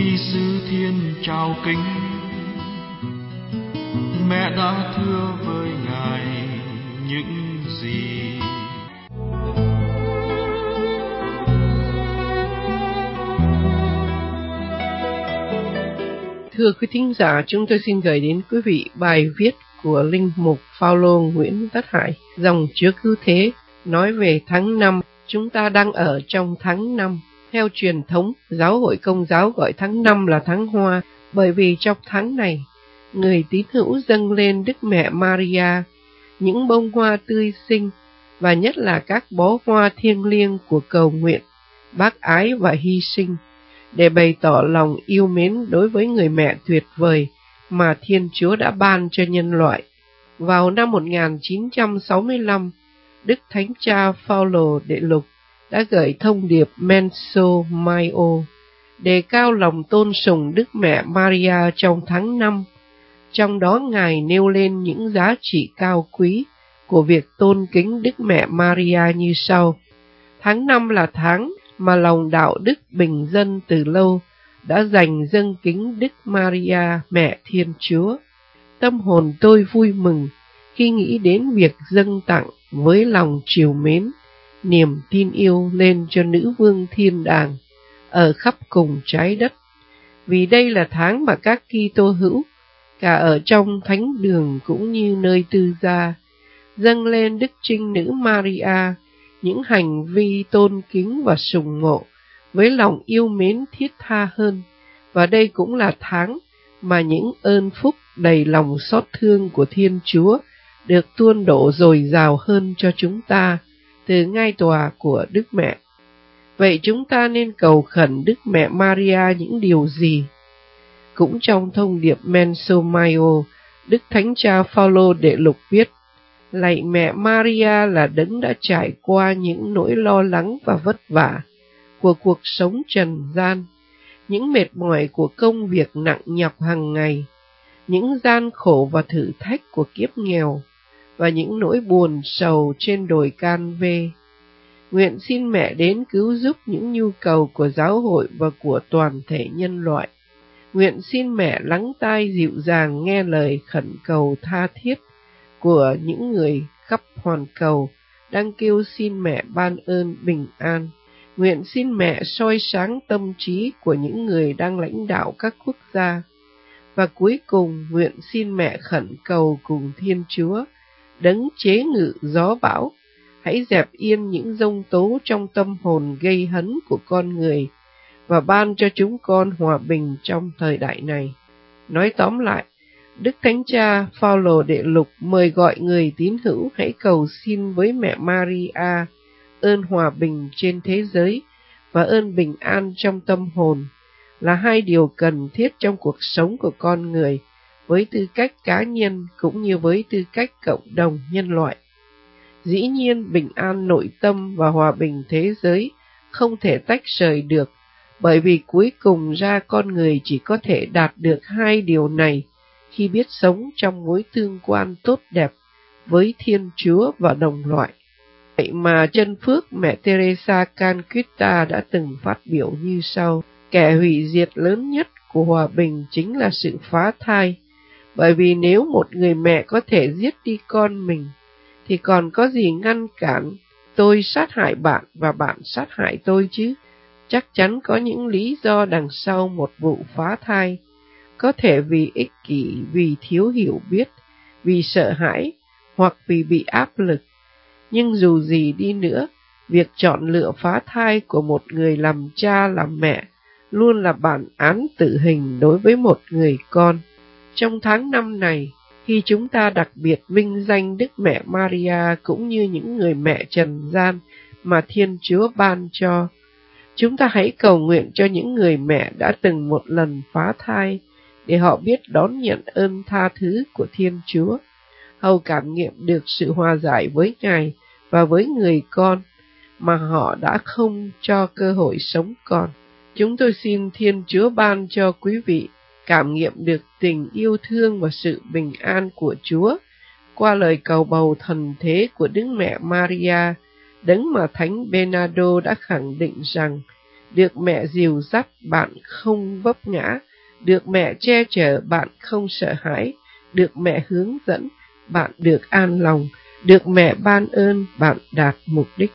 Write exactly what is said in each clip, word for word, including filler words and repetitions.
sư thiên trao kính, mẹ đã thưa với ngài những gì. Thưa quý thính giả, chúng tôi xin gửi đến quý vị bài viết của Linh mục Phao-lô Nguyễn Tất Hải, dòng Chúa Cứu Thế, nói về tháng năm. Chúng ta đang ở trong tháng năm. Theo truyền thống, Giáo hội Công giáo gọi tháng năm là tháng Hoa, bởi vì trong tháng này, người tín hữu dâng lên Đức Mẹ Maria những bông hoa tươi xinh, và nhất là các bó hoa thiêng liêng của cầu nguyện, bác ái và hy sinh, để bày tỏ lòng yêu mến đối với người mẹ tuyệt vời mà Thiên Chúa đã ban cho nhân loại. Vào năm một nghìn chín trăm sáu mươi lăm, Đức Thánh Cha Phaolô Đệ Lục đã gửi thông điệp Menso Maio, đề cao lòng tôn sùng Đức Mẹ Maria trong tháng năm. Trong đó Ngài nêu lên những giá trị cao quý của việc tôn kính Đức Mẹ Maria như sau. Tháng năm là tháng mà lòng đạo đức bình dân từ lâu đã dành dâng kính Đức Maria, Mẹ Thiên Chúa. Tâm hồn tôi vui mừng khi nghĩ đến việc dâng tặng với lòng trìu mến, niềm tin yêu lên cho nữ vương thiên đàng ở khắp cùng trái đất. Vì đây là tháng mà các Kitô hữu, cả ở trong thánh đường cũng như nơi tư gia, dâng lên Đức Trinh Nữ Maria những hành vi tôn kính và sùng mộ với lòng yêu mến thiết tha hơn. Và đây cũng là tháng mà những ơn phúc đầy lòng xót thương của Thiên Chúa được tuôn đổ dồi dào hơn cho chúng ta từ ngai tòa của Đức Mẹ. Vậy chúng ta nên cầu khẩn Đức Mẹ Maria những điều gì? Cũng trong thông điệp Menso Maio, Đức Thánh Cha Phaolô Đệ Lục viết: Lạy Mẹ Maria là đấng đã trải qua những nỗi lo lắng và vất vả của cuộc sống trần gian, những mệt mỏi của công việc nặng nhọc hàng ngày, những gian khổ và thử thách của kiếp nghèo, và những nỗi buồn sầu trên đồi Can Vê. Nguyện xin Mẹ đến cứu giúp những nhu cầu của giáo hội và của toàn thể nhân loại. Nguyện xin Mẹ lắng tai dịu dàng nghe lời khẩn cầu tha thiết của những người khắp hoàn cầu đang kêu xin Mẹ ban ơn bình an. Nguyện xin Mẹ soi sáng tâm trí của những người đang lãnh đạo các quốc gia. Và cuối cùng, nguyện xin Mẹ khẩn cầu cùng Thiên Chúa, đấng chế ngự gió bão, hãy dẹp yên những giông tố trong tâm hồn gây hấn của con người và ban cho chúng con hòa bình trong thời đại này. Nói tóm lại, Đức Thánh Cha Phaolô Đệ Lục mời gọi người tín hữu hãy cầu xin với Mẹ Maria ơn hòa bình trên thế giới và ơn bình an trong tâm hồn, là hai điều cần thiết trong cuộc sống của con người với tư cách cá nhân cũng như với tư cách cộng đồng nhân loại. Dĩ nhiên, bình an nội tâm và hòa bình thế giới không thể tách rời được, bởi vì cuối cùng ra con người chỉ có thể đạt được hai điều này khi biết sống trong mối tương quan tốt đẹp với Thiên Chúa và đồng loại. Vậy mà chân phước Mẹ Teresa Calcutta đã từng phát biểu như sau: kẻ hủy diệt lớn nhất của hòa bình chính là sự phá thai, bởi vì nếu một người mẹ có thể giết đi con mình, thì còn có gì ngăn cản tôi sát hại bạn và bạn sát hại tôi chứ? Chắc chắn có những lý do đằng sau một vụ phá thai, có thể vì ích kỷ, vì thiếu hiểu biết, vì sợ hãi, hoặc vì bị áp lực. Nhưng dù gì đi nữa, việc chọn lựa phá thai của một người làm cha làm mẹ luôn là bản án tử hình đối với một người con. Trong tháng năm này, khi chúng ta đặc biệt vinh danh Đức Mẹ Maria cũng như những người mẹ trần gian mà Thiên Chúa ban cho, chúng ta hãy cầu nguyện cho những người mẹ đã từng một lần phá thai, để họ biết đón nhận ơn tha thứ của Thiên Chúa, hầu cảm nghiệm được sự hòa giải với Ngài và với người con mà họ đã không cho cơ hội sống còn. Chúng tôi xin Thiên Chúa ban cho quý vị cảm nghiệm được tình yêu thương và sự bình an của Chúa qua lời cầu bầu thần thế của Đức Mẹ Maria, đấng mà Thánh Bernardo đã khẳng định rằng được mẹ dìu dắt bạn không vấp ngã, được mẹ che chở bạn không sợ hãi, được mẹ hướng dẫn bạn được an lòng, được mẹ ban ơn bạn đạt mục đích.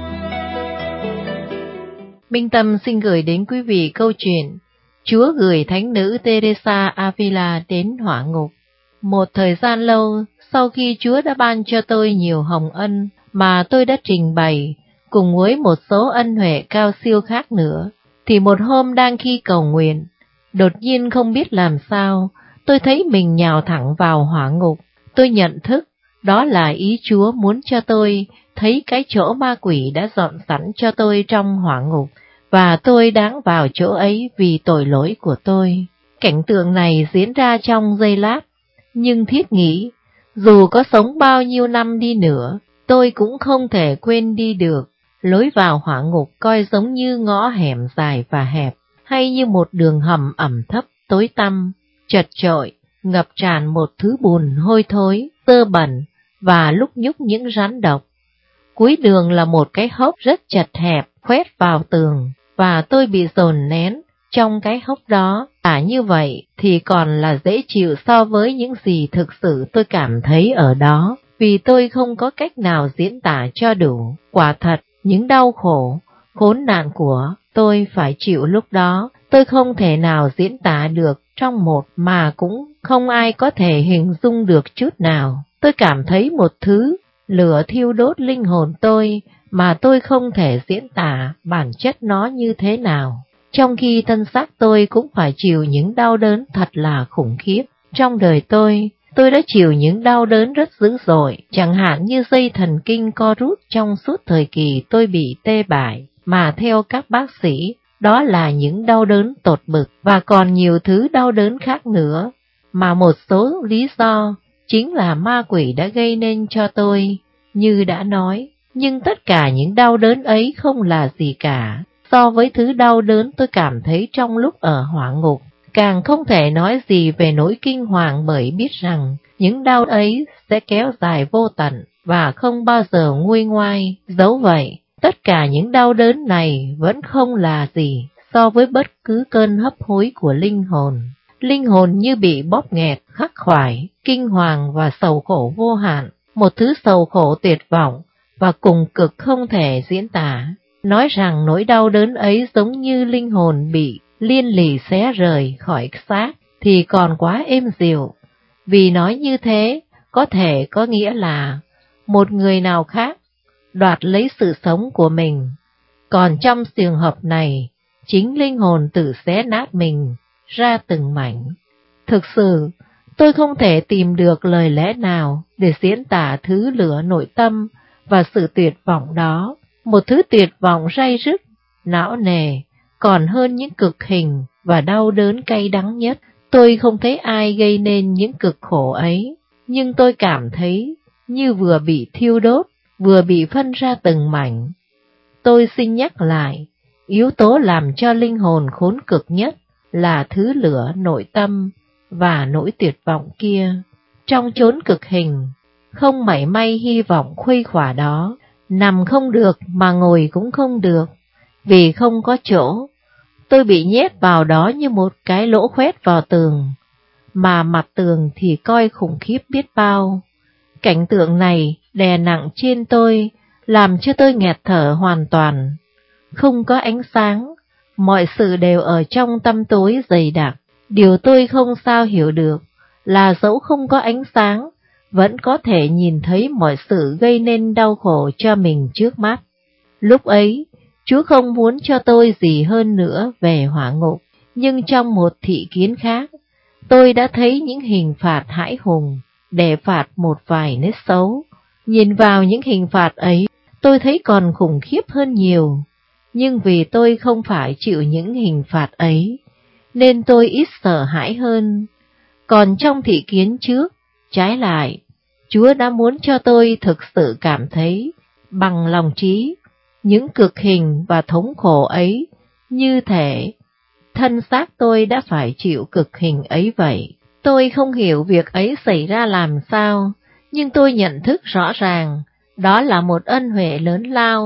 Minh Tâm xin gửi đến quý vị câu chuyện Chúa gửi thánh nữ Teresa Avila đến hỏa ngục. Một thời gian lâu, sau khi Chúa đã ban cho tôi nhiều hồng ân mà tôi đã trình bày, cùng với một số ân huệ cao siêu khác nữa, thì một hôm đang khi cầu nguyện, đột nhiên không biết làm sao, tôi thấy mình nhào thẳng vào hỏa ngục. Tôi nhận thức, đó là ý Chúa muốn cho tôi thấy cái chỗ ma quỷ đã dọn sẵn cho tôi trong hỏa ngục, và tôi đáng vào chỗ ấy vì tội lỗi của tôi. Cảnh tượng này diễn ra trong giây lát, nhưng thiết nghĩ, dù có sống bao nhiêu năm đi nữa, tôi cũng không thể quên đi được. Lối vào hỏa ngục coi giống như ngõ hẻm dài và hẹp, hay như một đường hầm ẩm thấp, tối tăm, chật chội, ngập tràn một thứ bùn hôi thối, dơ bẩn và lúc nhúc những rắn độc. Cuối đường là một cái hốc rất chật hẹp, khoét vào tường, và tôi bị dồn nén trong cái hốc đó. À như vậy thì còn là dễ chịu so với những gì thực sự tôi cảm thấy ở đó, vì tôi không có cách nào diễn tả cho đủ. Quả thật, những đau khổ, khốn nạn của tôi phải chịu lúc đó, tôi không thể nào diễn tả được trong một, mà cũng không ai có thể hình dung được chút nào. Tôi cảm thấy một thứ lửa thiêu đốt linh hồn tôi mà tôi không thể diễn tả bản chất nó như thế nào. Trong khi thân xác tôi cũng phải chịu những đau đớn thật là khủng khiếp. Trong đời tôi, tôi đã chịu những đau đớn rất dữ dội, chẳng hạn như dây thần kinh co rút trong suốt thời kỳ tôi bị tê bại, mà theo các bác sĩ, đó là những đau đớn tột bực, và còn nhiều thứ đau đớn khác nữa, mà một số lý do chính là ma quỷ đã gây nên cho tôi, như đã nói. Nhưng tất cả những đau đớn ấy không là gì cả so với thứ đau đớn tôi cảm thấy trong lúc ở hỏa ngục. Càng không thể nói gì về nỗi kinh hoàng, bởi biết rằng những đau ấy sẽ kéo dài vô tận và không bao giờ nguôi ngoai. Dẫu vậy, tất cả những đau đớn này vẫn không là gì so với bất cứ cơn hấp hối của linh hồn. Linh hồn như bị bóp nghẹt, khắc khoải, kinh hoàng và sầu khổ vô hạn, một thứ sầu khổ tuyệt vọng và cùng cực không thể diễn tả. Nói rằng nỗi đau đớn ấy giống như linh hồn bị liên lỉ xé rời khỏi xác thì còn quá êm dịu, vì nói như thế có thể có nghĩa là một người nào khác đoạt lấy sự sống của mình, còn trong trường hợp này, chính linh hồn tự xé nát mình ra từng mảnh. Thực sự, tôi không thể tìm được lời lẽ nào để diễn tả thứ lửa nội tâm và sự tuyệt vọng đó, một thứ tuyệt vọng ray rứt, não nề, còn hơn những cực hình và đau đớn cay đắng nhất. Tôi không thấy ai gây nên những cực khổ ấy, nhưng tôi cảm thấy như vừa bị thiêu đốt, vừa bị phân ra từng mảnh. Tôi xin nhắc lại, yếu tố làm cho linh hồn khốn cực nhất là thứ lửa nội tâm và nỗi tuyệt vọng kia. Trong chốn cực hình, không mảy may hy vọng khuây khỏa đó, nằm không được mà ngồi cũng không được, vì không có chỗ. Tôi bị nhét vào đó như một cái lỗ khoét vào tường, mà mặt tường thì coi khủng khiếp biết bao. Cảnh tượng này đè nặng trên tôi, làm cho tôi nghẹt thở hoàn toàn. Không có ánh sáng, mọi sự đều ở trong tăm tối dày đặc. Điều tôi không sao hiểu được là dẫu không có ánh sáng, vẫn có thể nhìn thấy mọi sự gây nên đau khổ cho mình trước mắt. Lúc ấy, Chúa không muốn cho tôi gì hơn nữa về hỏa ngục, nhưng trong một thị kiến khác, tôi đã thấy những hình phạt hãi hùng để phạt một vài nết xấu. Nhìn vào những hình phạt ấy, tôi thấy còn khủng khiếp hơn nhiều, nhưng vì tôi không phải chịu những hình phạt ấy, nên tôi ít sợ hãi hơn. Còn trong thị kiến trước, trái lại, Chúa đã muốn cho tôi thực sự cảm thấy bằng lòng trí những cực hình và thống khổ ấy, như thể thân xác tôi đã phải chịu cực hình ấy vậy. Tôi không hiểu việc ấy xảy ra làm sao, nhưng tôi nhận thức rõ ràng đó là một ân huệ lớn lao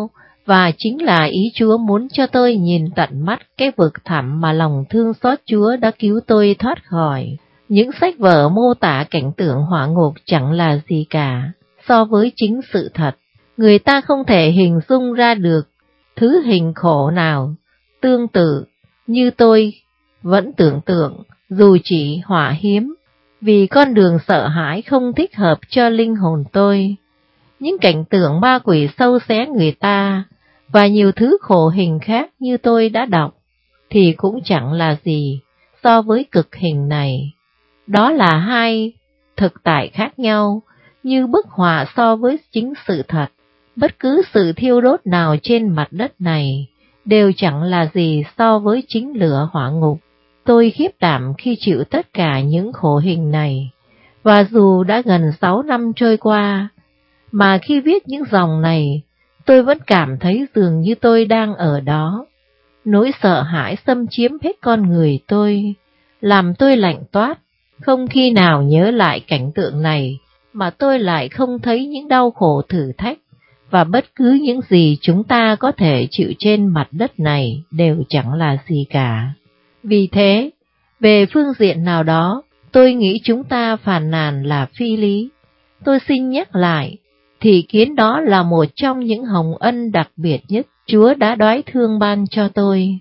Và chính là ý Chúa muốn cho tôi nhìn tận mắt cái vực thẳm mà lòng thương xót Chúa đã cứu tôi thoát khỏi. Những sách vở mô tả cảnh tượng hỏa ngục chẳng là gì cả so với chính sự thật. Người ta không thể hình dung ra được thứ hình khổ nào tương tự như tôi vẫn tưởng tượng, dù chỉ hỏa hiếm, vì con đường sợ hãi không thích hợp cho linh hồn tôi. Những cảnh tượng ma quỷ sâu xé người ta và nhiều thứ khổ hình khác như tôi đã đọc thì cũng chẳng là gì so với cực hình này. Đó là hai thực tại khác nhau, như bức họa so với chính sự thật. Bất cứ sự thiêu đốt nào trên mặt đất này đều chẳng là gì so với chính lửa hỏa ngục. Tôi khiếp đảm khi chịu tất cả những khổ hình này, và dù đã gần sáu năm trôi qua, mà khi viết những dòng này, tôi vẫn cảm thấy dường như tôi đang ở đó. Nỗi sợ hãi xâm chiếm hết con người tôi, làm tôi lạnh toát. Không khi nào nhớ lại cảnh tượng này mà tôi lại không thấy những đau khổ thử thách, và bất cứ những gì chúng ta có thể chịu trên mặt đất này đều chẳng là gì cả. Vì thế, về phương diện nào đó, tôi nghĩ chúng ta phàn nàn là phi lý. Tôi xin nhắc lại, thị kiến đó là một trong những hồng ân đặc biệt nhất Chúa đã đoái thương ban cho tôi.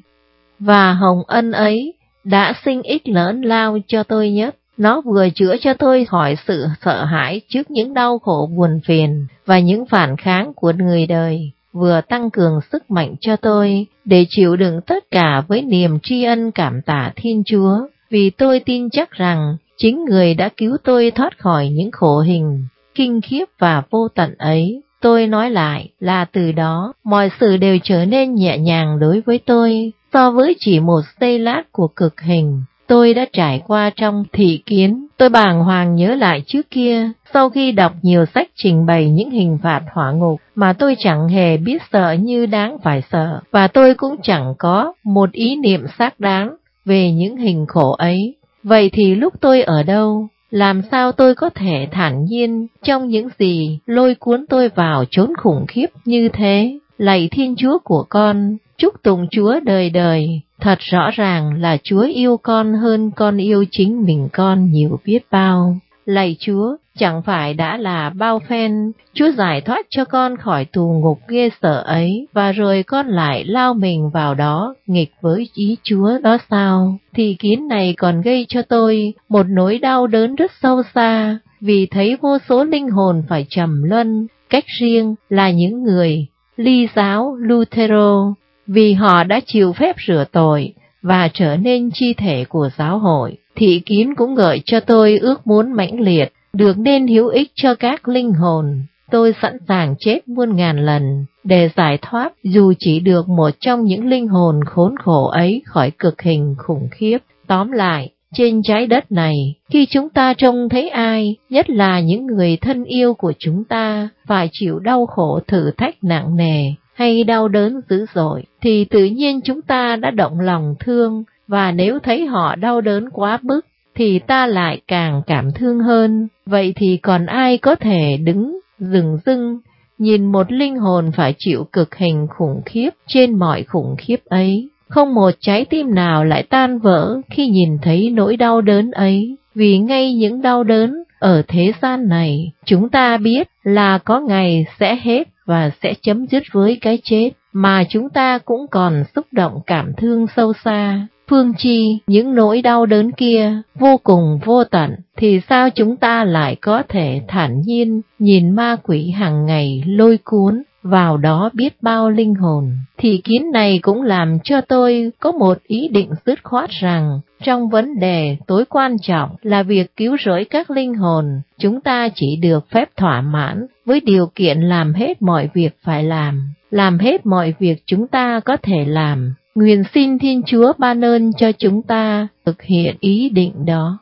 Và hồng ân ấy đã sinh ích lớn lao cho tôi nhất. Nó vừa chữa cho tôi khỏi sự sợ hãi trước những đau khổ buồn phiền và những phản kháng của người đời, vừa tăng cường sức mạnh cho tôi để chịu đựng tất cả với niềm tri ân cảm tạ Thiên Chúa, vì tôi tin chắc rằng chính Người đã cứu tôi thoát khỏi những khổ hình kinh khiếp và vô tận ấy. Tôi nói lại là từ đó mọi sự đều trở nên nhẹ nhàng đối với tôi so với chỉ một giây lát của cực hình tôi đã trải qua trong thị kiến. Tôi bàng hoàng nhớ lại trước kia, sau khi đọc nhiều sách trình bày những hình phạt hỏa ngục mà tôi chẳng hề biết sợ như đáng phải sợ, và tôi cũng chẳng có một ý niệm xác đáng về những hình khổ ấy. Vậy thì lúc tôi ở đâu, làm sao tôi có thể thản nhiên trong những gì lôi cuốn tôi vào chốn khủng khiếp như thế? Lạy Thiên Chúa của con, chúc tụng Chúa đời đời. Thật rõ ràng là Chúa yêu con hơn con yêu chính mình con nhiều biết bao. Lạy Chúa, chẳng phải đã là bao phen Chúa giải thoát cho con khỏi tù ngục ghê sợ ấy, và rồi con lại lao mình vào đó nghịch với ý Chúa đó sao? Thị kiến này còn gây cho tôi một nỗi đau đớn rất sâu xa, vì thấy vô số linh hồn phải trầm luân cách riêng là những người Ly giáo Luthero, vì họ đã chịu phép rửa tội và trở nên chi thể của giáo hội. Thị kiến cũng gợi cho tôi ước muốn mãnh liệt được nên hữu ích cho các linh hồn. Tôi sẵn sàng chết muôn ngàn lần để giải thoát dù chỉ được một trong những linh hồn khốn khổ ấy khỏi cực hình khủng khiếp. Tóm lại, trên trái đất này, khi chúng ta trông thấy ai, nhất là những người thân yêu của chúng ta, phải chịu đau khổ thử thách nặng nề hay đau đớn dữ dội, thì tự nhiên chúng ta đã động lòng thương, và nếu thấy họ đau đớn quá mức, thì ta lại càng cảm thương hơn. Vậy thì còn ai có thể đứng dừng dưng nhìn một linh hồn phải chịu cực hình khủng khiếp trên mọi khủng khiếp ấy? Không một trái tim nào lại tan vỡ khi nhìn thấy nỗi đau đớn ấy, vì ngay những đau đớn ở thế gian này, chúng ta biết là có ngày sẽ hết và sẽ chấm dứt với cái chết, mà chúng ta cũng còn xúc động cảm thương sâu xa. Phương chi, những nỗi đau đớn kia vô cùng vô tận, thì sao chúng ta lại có thể thản nhiên nhìn ma quỷ hàng ngày lôi cuốn vào đó biết bao linh hồn? Thị kiến này cũng làm cho tôi có một ý định dứt khoát rằng, trong vấn đề tối quan trọng là việc cứu rỗi các linh hồn, chúng ta chỉ được phép thỏa mãn với điều kiện làm hết mọi việc phải làm, làm hết mọi việc chúng ta có thể làm. Nguyện xin Thiên Chúa ban ơn cho chúng ta thực hiện ý định đó.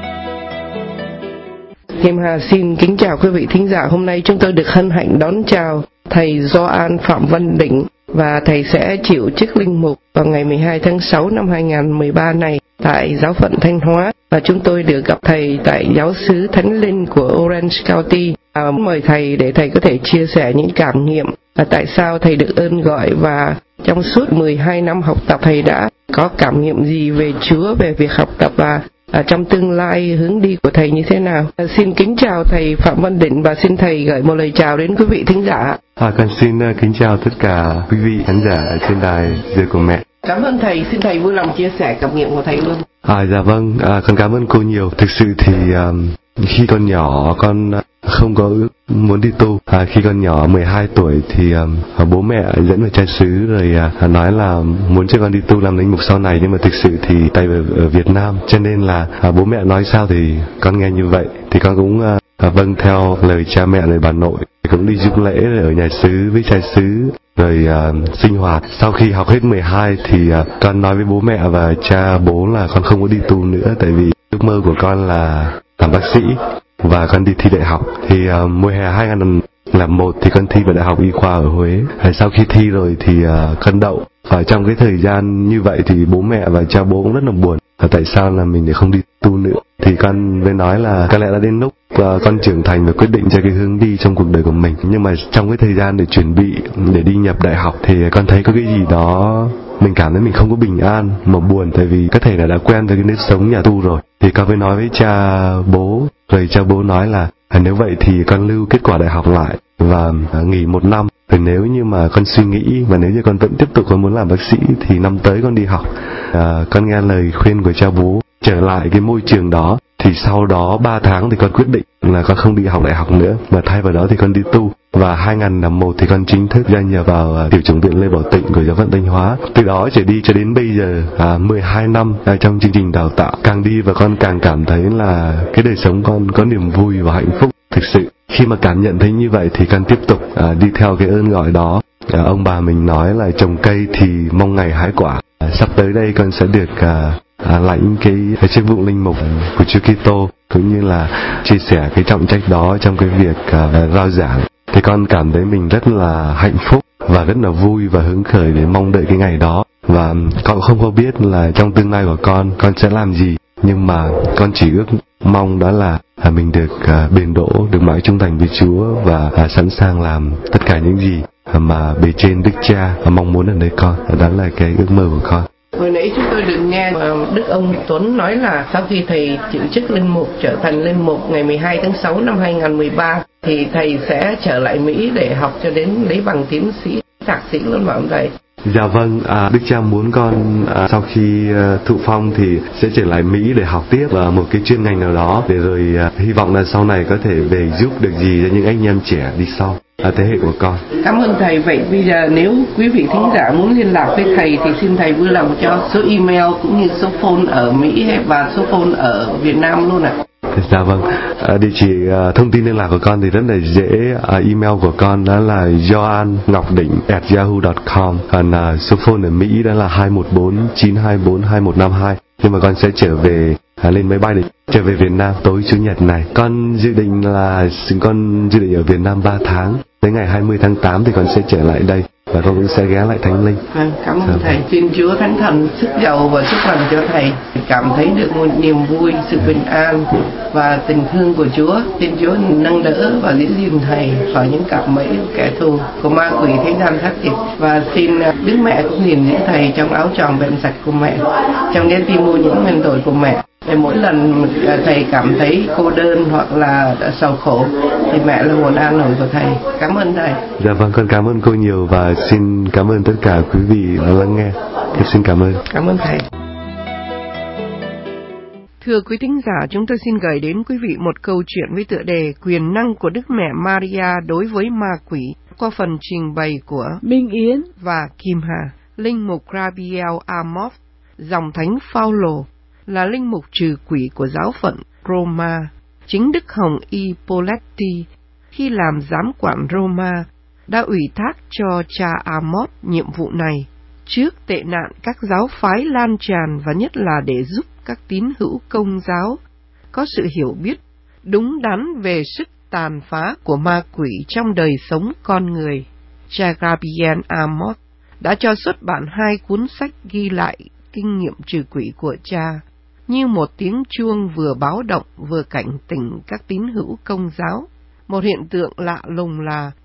Hiệp Hà xin kính chào quý vị thính giả. Hôm nay chúng tôi được hân hạnh đón chào Thầy Gioan Phạm Văn Định, và Thầy sẽ chịu chức linh mục vào ngày mười hai tháng sáu năm hai nghìn không trăm mười ba này tại giáo phận Thanh Hóa. Và chúng tôi được gặp Thầy tại giáo xứ Thánh Linh của Orange County. À, mời Thầy để Thầy có thể chia sẻ những cảm nghiệm và tại sao thầy được ơn gọi, và trong suốt mười hai năm học tập thầy đã có cảm nghiệm gì về Chúa, về việc học tập và à, trong tương lai hướng đi của thầy như thế nào. À, xin kính chào thầy Phạm Văn Định và xin thầy gửi một lời chào đến quý vị thính giả. À, con xin uh, kính chào tất cả quý vị khán giả trên đài Giờ Của Mẹ. Cảm ơn thầy, xin thầy vui lòng chia sẻ cảm nghiệm của thầy luôn. À, dạ vâng, à, con cảm ơn cô nhiều. Thực sự thì um, khi con nhỏ con không có ước muốn đi tu. À, khi con nhỏ mười hai tuổi thì um, bố mẹ dẫn về trai xứ rồi uh, nói là muốn cho con đi tu làm linh mục sau này, nhưng mà thực sự thì tại ở, ở Việt Nam, cho nên là uh, bố mẹ nói sao thì con nghe như vậy. Thì con cũng uh, vâng theo lời cha mẹ, lời bà nội, cũng đi giúp lễ ở nhà xứ với trai xứ rồi uh, sinh hoạt. Sau khi học hết mười hai thì uh, con nói với bố mẹ và cha bố là con không có đi tu nữa, tại vì ước mơ của con là làm bác sĩ và con đi thi đại học. Thì uh, mùa hè hai nghìn lẻ một thì con thi vào đại học y khoa ở Huế. Và sau khi thi rồi thì uh, con đậu, và trong cái thời gian như vậy thì bố mẹ và cha bố cũng rất là buồn, và tại sao là mình lại không đi tu nữa. Thì con mới nói là có lẽ đã đến lúc uh, con trưởng thành và quyết định cho cái hướng đi trong cuộc đời của mình. Nhưng mà trong cái thời gian để chuẩn bị để đi nhập đại học thì con thấy có cái gì đó mình cảm thấy mình không có bình an mà buồn, tại vì có thể là đã quen với cái nếp sống nhà tu rồi. Thì con mới nói với cha bố, rồi cha bố nói là à, nếu vậy thì con lưu kết quả đại học lại và à, nghỉ một năm. Rồi nếu như mà con suy nghĩ và nếu như con vẫn tiếp tục con muốn làm bác sĩ thì năm tới con đi học. À, con nghe lời khuyên của cha bố trở lại cái môi trường đó. Thì sau đó ba tháng thì con quyết định là con không đi học đại học nữa, mà thay vào đó thì con đi tu. Và hai nghìn lẻ một thì con chính thức gia nhập vào uh, tiểu chủng viện Lê Bảo Tịnh của giáo phận Thanh Hóa. Từ đó trở đi cho đến bây giờ uh, mười hai năm uh, trong chương trình đào tạo, càng đi và con càng cảm thấy là cái đời sống con có niềm vui và hạnh phúc thực sự. Khi mà cảm nhận thấy như vậy thì con tiếp tục uh, đi theo cái ơn gọi đó. Uh, ông bà mình nói là trồng cây thì mong ngày hái quả. Uh, sắp tới đây con sẽ được uh, À, lãnh cái, cái chức vụ linh mục của Chúa Kitô, cũng như là chia sẻ cái trọng trách đó trong cái việc uh, rao giảng. Thì con cảm thấy mình rất là hạnh phúc và rất là vui và hứng khởi để mong đợi cái ngày đó. Và con không có biết là trong tương lai của con con sẽ làm gì, nhưng mà con chỉ ước mong đó là à, mình được uh, bền đỗ, được mãi trung thành với Chúa và uh, sẵn sàng làm tất cả những gì uh, mà bề trên Đức Cha uh, mong muốn ở nơi con. Đó là cái ước mơ của con. Hồi nãy chúng tôi được nghe Đức ông Tuấn nói là sau khi thầy giữ chức linh mục, trở thành linh mục ngày mười hai tháng sáu năm hai nghìn mười ba thì thầy sẽ trở lại Mỹ để học cho đến lấy bằng tiến sĩ, thạc sĩ luôn mà ông thầy. Dạ vâng, à, Đức Cha muốn con à, sau khi à, thụ phong thì sẽ trở lại Mỹ để học tiếp vào một cái chuyên ngành nào đó, để rồi à, hy vọng là sau này có thể về giúp được gì cho những anh em trẻ đi sau. À, thế hệ của con. Cảm ơn thầy. Vậy bây giờ nếu quý vị thính giả muốn liên lạc với thầy thì xin thầy vui lòng cho số email cũng như số phone ở Mỹ và số phone ở Việt Nam luôn ạ. À. Dạ vâng, à, địa chỉ à, thông tin liên lạc của con thì rất là dễ. À, email của con đó là gioan ngọc định at yahoo chấm com, còn à, số phone ở Mỹ đó là hai một bốn chín hai bốn hai một năm hai. Nhưng mà con sẽ trở về à, lên máy bay để trở về Việt Nam tối Chủ nhật này. Con dự định là con dự định ở Việt Nam ba tháng. Tới ngày hai mươi tháng tám thì con sẽ trở lại đây và con cũng sẽ ghé lại Thánh Linh. Vâng, cảm ơn thầy. Xin Chúa Thánh Thần sức giàu và sức mạnh cho thầy cảm thấy được một niềm vui, sự bình an và tình thương của Chúa. Xin Chúa nâng đỡ và giữ gìn thầy khỏi những cạm bẫy kẻ thù của ma quỷ thế gian khắc nghiệt. Và xin Đức Mẹ cũng gìn giữ thầy trong áo tròn vẹn sạch của mẹ, trong cái tim mua những nguyên tội của mẹ. Để mỗi lần thầy cảm thấy cô đơn hoặc là sầu khổ thì mẹ là nguồn an ủi của thầy. Cảm ơn thầy. Dạ vâng, con cảm ơn cô nhiều và xin cảm ơn tất cả quý vị đã lắng nghe. Tôi xin cảm ơn. Cảm ơn thầy. Thưa quý thính giả, chúng tôi xin gửi đến quý vị một câu chuyện với tựa đề Quyền năng của Đức Mẹ Maria đối với ma quỷ, qua phần trình bày của Minh Yến và Kim Hà. Linh mục Gabriel Amorth, dòng thánh Phaolô, là linh mục trừ quỷ của giáo phận Roma. Chính Đức Hồng Y Poletti, khi làm giám quản Roma, đã ủy thác cho cha Amorth nhiệm vụ này, trước tệ nạn các giáo phái lan tràn và nhất là để giúp các tín hữu Công giáo có sự hiểu biết đúng đắn về sức tàn phá của ma quỷ trong đời sống con người. Cha Gabriel Amorth đã cho xuất bản hai cuốn sách ghi lại kinh nghiệm trừ quỷ của cha, như một tiếng chuông vừa báo động vừa cảnh tỉnh các tín hữu Công giáo. Một hiện tượng lạ lùng là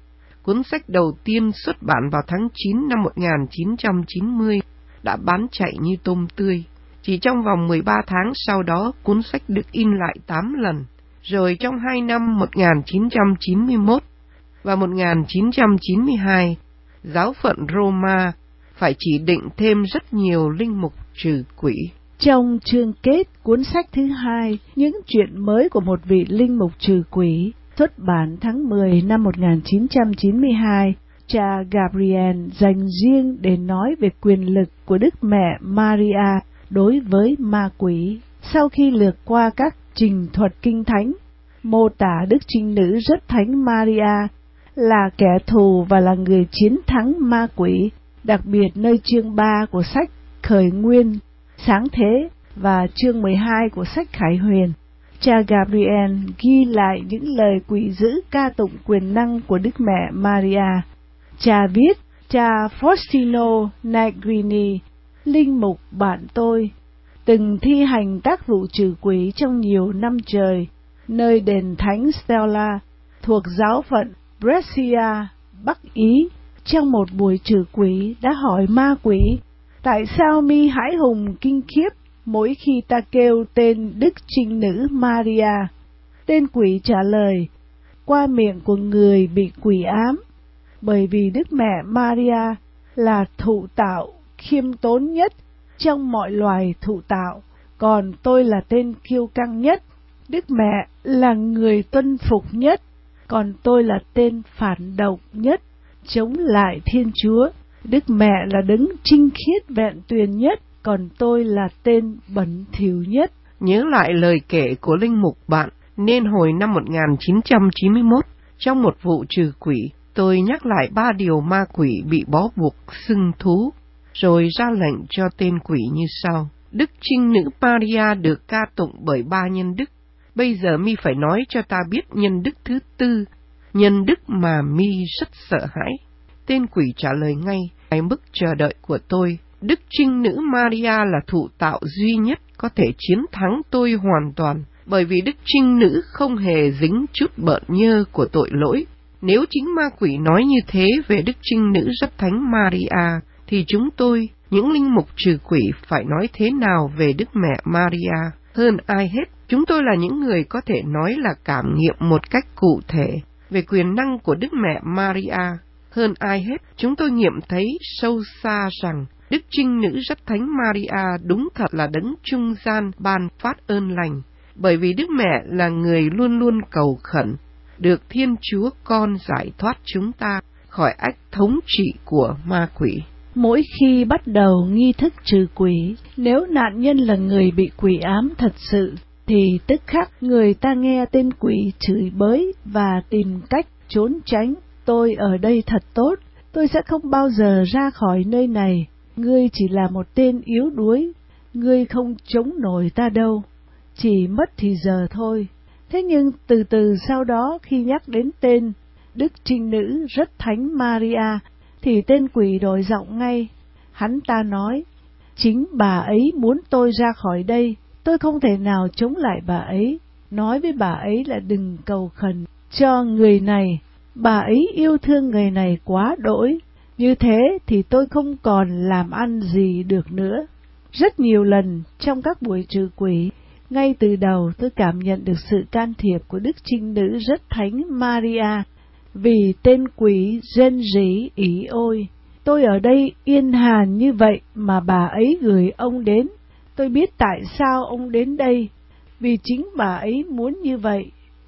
Cuốn sách đầu tiên xuất bản vào tháng chín năm một nghìn chín trăm chín mươi đã bán chạy như tôm tươi. Chỉ trong vòng mười ba tháng sau đó, cuốn sách được in lại tám lần. Rồi trong hai năm một nghìn chín trăm chín mươi mốt và một nghìn chín trăm chín mươi hai, giáo phận Roma phải chỉ định thêm rất nhiều linh mục trừ quỷ. Trong chương kết cuốn sách thứ hai, những chuyện mới của một vị linh mục trừ quỷ, xuất bản tháng mười năm một nghìn chín trăm chín mươi hai, cha Gabriel dành riêng để nói về quyền lực của Đức Mẹ Maria đối với ma quỷ. Sau khi lược qua các trình thuật kinh thánh, mô tả Đức Trinh Nữ Rất Thánh Maria là kẻ thù và là người chiến thắng ma quỷ, đặc biệt nơi chương ba của sách Khởi Nguyên, Sáng Thế và chương mười hai của sách Khải Huyền. Cha Gabriel ghi lại những lời quỷ dữ ca tụng quyền năng của Đức Mẹ Maria. Cha viết, cha Faustino Negrini, linh mục bạn tôi, từng thi hành tác vụ trừ quỷ trong nhiều năm trời, nơi đền thánh Stella thuộc giáo phận Brescia, Bắc Ý. Trong một buổi trừ quỷ đã hỏi ma quỷ, tại sao mi hãi hùng kinh khiếp mỗi khi ta kêu tên Đức Trinh Nữ Maria? Tên quỷ trả lời, qua miệng của người bị quỷ ám, bởi vì Đức Mẹ Maria là thụ tạo khiêm tốn nhất trong mọi loài thụ tạo, còn tôi là tên kiêu căng nhất. Đức Mẹ là người tuân phục nhất, còn tôi là tên phản động nhất, chống lại Thiên Chúa. Đức Mẹ là đấng trinh khiết vẹn tuyền nhất, còn tôi là tên bẩn thỉu nhất. Nhớ lại lời kể của linh mục bạn, nên hồi năm một nghìn chín trăm chín mươi mốt, trong một vụ trừ quỷ, tôi nhắc lại ba điều ma quỷ bị bó buộc xưng thú, rồi ra lệnh cho tên quỷ như sau. Đức Trinh Nữ Maria được ca tụng bởi ba nhân đức. Bây giờ mi phải nói cho ta biết nhân đức thứ tư, nhân đức mà mi rất sợ hãi. Tên quỷ trả lời ngay, cái mức chờ đợi của tôi, Đức Trinh Nữ Maria là thụ tạo duy nhất có thể chiến thắng tôi hoàn toàn, bởi vì Đức Trinh Nữ không hề dính chút bợn nhơ của tội lỗi. Nếu chính ma quỷ nói như thế về Đức Trinh Nữ Rất Thánh Maria, thì chúng tôi, những linh mục trừ quỷ, phải nói thế nào về Đức Mẹ Maria? Hơn ai hết, chúng tôi là những người có thể nói là cảm nghiệm một cách cụ thể về quyền năng của Đức Mẹ Maria. Hơn ai hết, chúng tôi nghiệm thấy sâu xa rằng Đức Trinh Nữ Rất Thánh Maria đúng thật là đấng trung gian ban phát ơn lành, bởi vì Đức Mẹ là người luôn luôn cầu khẩn, được Thiên Chúa Con giải thoát chúng ta khỏi ách thống trị của ma quỷ. Mỗi khi bắt đầu nghi thức trừ quỷ, nếu nạn nhân là người bị quỷ ám thật sự, thì tức khắc người ta nghe tên quỷ chửi bới và tìm cách trốn tránh. Tôi ở đây thật tốt, tôi sẽ không bao giờ ra khỏi nơi này. Ngươi chỉ là một tên yếu đuối, ngươi không chống nổi ta đâu, chỉ mất thì giờ thôi. Thế nhưng từ từ sau đó, khi nhắc đến tên Đức Trinh Nữ Rất Thánh Maria, thì tên quỷ đổi giọng ngay. Hắn ta nói, chính bà ấy muốn tôi ra khỏi đây, tôi không thể nào chống lại bà ấy. Nói với bà ấy là đừng cầu khẩn cho người này, bà ấy yêu thương người này quá đỗi. Như thế thì tôi không còn làm ăn gì được nữa. Rất nhiều lần trong các buổi trừ quỷ, ngay từ đầu tôi cảm nhận được sự can thiệp của Đức Trinh Nữ Rất Thánh Maria, vì tên quỷ rên rỉ ỉ ôi. Tôi ở đây yên hàn như vậy mà bà ấy gửi ông đến. Tôi biết tại sao ông đến đây, vì chính bà ấy muốn như vậy.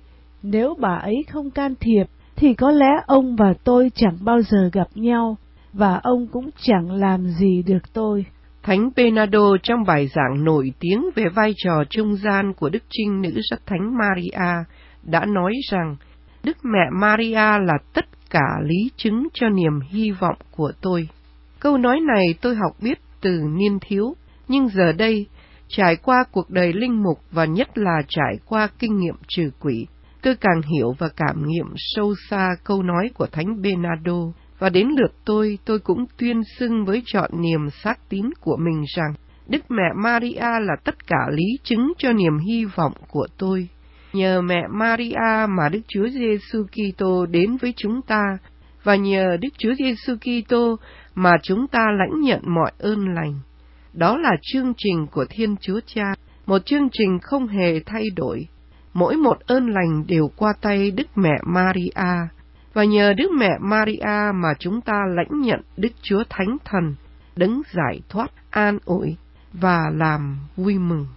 Nếu bà ấy không can thiệp, thì có lẽ ông và tôi chẳng bao giờ gặp nhau, và ông cũng chẳng làm gì được tôi. Thánh Bernardo trong bài giảng nổi tiếng về vai trò trung gian của Đức Trinh Nữ Rất Thánh Maria đã nói rằng Đức Mẹ Maria là tất cả lý chứng cho niềm hy vọng của tôi. Câu nói này tôi học biết từ niên thiếu, nhưng giờ đây, trải qua cuộc đời linh mục và nhất là trải qua kinh nghiệm trừ quỷ, tôi càng hiểu và cảm nghiệm sâu xa câu nói của Thánh Bernardo, và đến lượt tôi, tôi cũng tuyên xưng với trọn niềm xác tín của mình rằng Đức Mẹ Maria là tất cả lý chứng cho niềm hy vọng của tôi. Nhờ Mẹ Maria mà Đức Chúa Giêsu Kitô đến với chúng ta và nhờ Đức Chúa Giêsu Kitô mà chúng ta lãnh nhận mọi ơn lành. Đó là chương trình của Thiên Chúa Cha, một chương trình không hề thay đổi. Mỗi một ơn lành đều qua tay Đức Mẹ Maria, và nhờ Đức Mẹ Maria mà chúng ta lãnh nhận Đức Chúa Thánh Thần, đấng giải thoát, an ủi và làm vui mừng.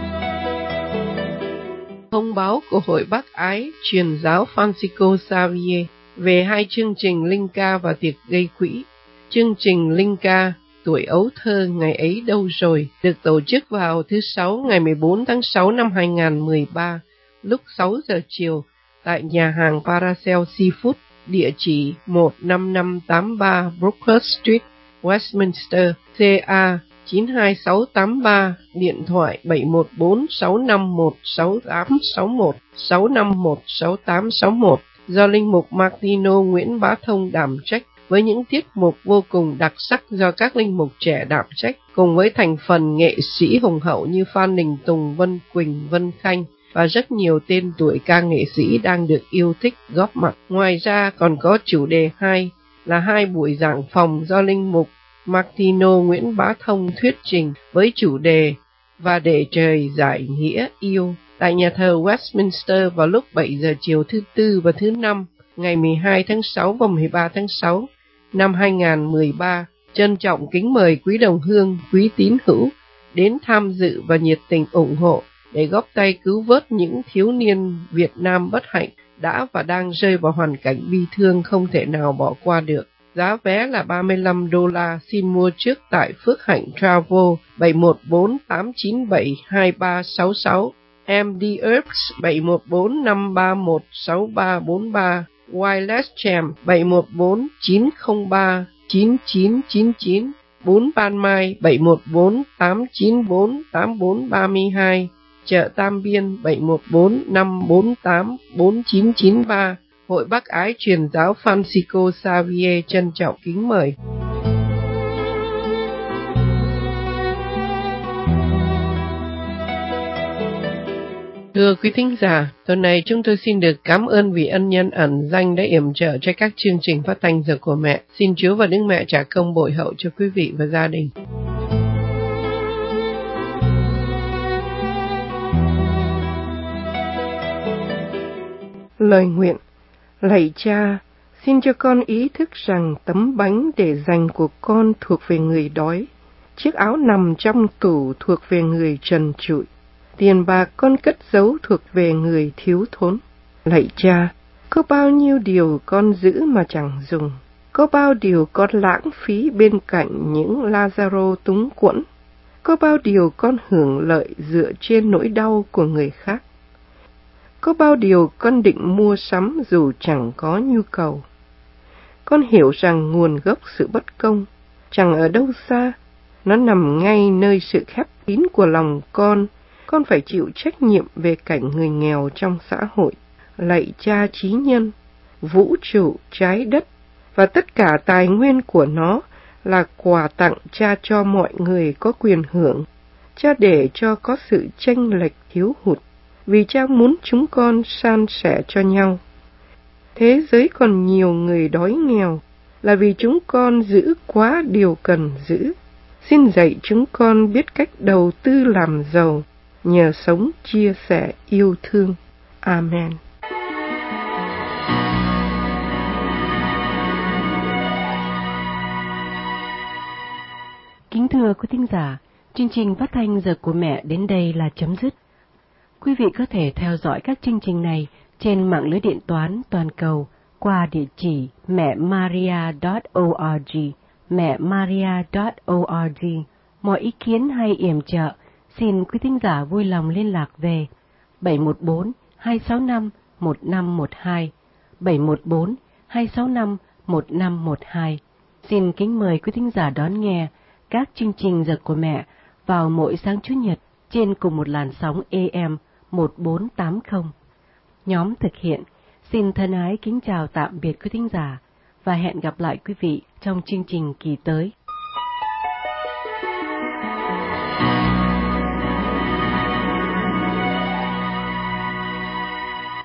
Thông báo của Hội Bác Ái Truyền giáo Francisco Xavier về hai chương trình linh ca và tiệc gây quỹ. Chương trình linh ca Tuổi ấu thơ ngày ấy đâu rồi được tổ chức vào thứ Sáu ngày mười bốn tháng sáu năm hai nghìn không trăm mười ba lúc sáu giờ chiều tại nhà hàng Paracel Seafood, địa chỉ một năm năm tám ba Brookhurst Street, Westminster, xê a chín hai sáu tám ba, điện thoại bảy một bốn sáu năm một sáu tám sáu một, sáu năm một sáu tám sáu một, do Linh mục Martino Nguyễn Bá Thông đảm trách, với những tiết mục vô cùng đặc sắc do các linh mục trẻ đảm trách, cùng với thành phần nghệ sĩ hùng hậu như Phan Đình Tùng, Vân Quỳnh, Vân Khanh và rất nhiều tên tuổi ca nghệ sĩ đang được yêu thích góp mặt. Ngoài ra còn có chủ đề hai là hai buổi giảng phòng do Linh mục Martino Nguyễn Bá Thông thuyết trình với chủ đề Và để trời giải nghĩa yêu tại nhà thờ Westminster vào lúc bảy giờ chiều thứ Tư và thứ Năm ngày mười hai tháng sáu và mười ba tháng sáu năm hai nghìn không trăm mười ba. Trân trọng kính mời quý đồng hương, quý tín hữu đến tham dự và nhiệt tình ủng hộ để góp tay cứu vớt những thiếu niên Việt Nam bất hạnh đã và đang rơi vào hoàn cảnh bi thương không thể nào bỏ qua được. Giá vé là ba mươi lăm đô la, xin mua trước tại Phước Hạnh Travel bảy một bốn tám chín bảy hai ba sáu sáu, em đê Herbs bảy một bốn năm ba một sáu ba bốn ba, Wireless Champ bảy một bốn chín không ba chín chín chín chín, bốn Ban Mai bảy một bốn tám chín bốn tám bốn ba hai, chợ Tam Biên bảy một bốn năm bốn tám bốn chín chín ba. Hội Bác Ái Truyền giáo Francisco Xavier trân trọng kính mời. Thưa quý thính giả, tuần này chúng tôi xin được cảm ơn vì ân nhân ẩn danh đã yểm trợ cho các chương trình phát thanh giờ của mẹ. Xin Chúa và Đức Mẹ trả công bội hậu cho quý vị và gia đình. Lời nguyện. Lạy Cha, xin cho con ý thức rằng tấm bánh để dành của con thuộc về người đói, chiếc áo nằm trong tủ thuộc về người trần trụi, tiền bạc con cất giấu thuộc về người thiếu thốn. Lạy Cha, có bao nhiêu điều con giữ mà chẳng dùng, có bao điều con lãng phí bên cạnh những Lazaro túng quẫn, có bao điều con hưởng lợi dựa trên nỗi đau của người khác. Có bao điều con định mua sắm dù chẳng có nhu cầu. Con hiểu rằng nguồn gốc sự bất công chẳng ở đâu xa, nó nằm ngay nơi sự khép kín của lòng con. Con phải chịu trách nhiệm về cảnh người nghèo trong xã hội. Lạy Cha trí nhân, vũ trụ, trái đất và tất cả tài nguyên của nó là quà tặng Cha cho mọi người có quyền hưởng. Cha để cho có sự chênh lệch thiếu hụt, vì Cha muốn chúng con san sẻ cho nhau. Thế giới còn nhiều người đói nghèo là vì chúng con giữ quá điều cần giữ. Xin dạy chúng con biết cách đầu tư làm giàu, nhờ sống chia sẻ yêu thương. Amen. Kính thưa quý thính giả, chương trình phát thanh Giờ của Mẹ đến đây là chấm dứt. Quý vị có thể theo dõi các chương trình này trên mạng lưới điện toán toàn cầu qua địa chỉ mẹ maria chấm org, mẹ maria chấm org. Mọi ý kiến hay yểm trợ, xin quý thính giả vui lòng liên lạc về bảy một bốn hai sáu năm một năm một hai, bảy một bốn hai sáu năm một năm một hai. Xin kính mời quý thính giả đón nghe các chương trình Giờ của Mẹ vào mỗi sáng Chủ nhật trên cùng một làn sóng A M một bốn tám không. Nhóm thực hiện xin thân ái kính chào tạm biệt quý thính giả và hẹn gặp lại quý vị trong chương trình kỳ tới.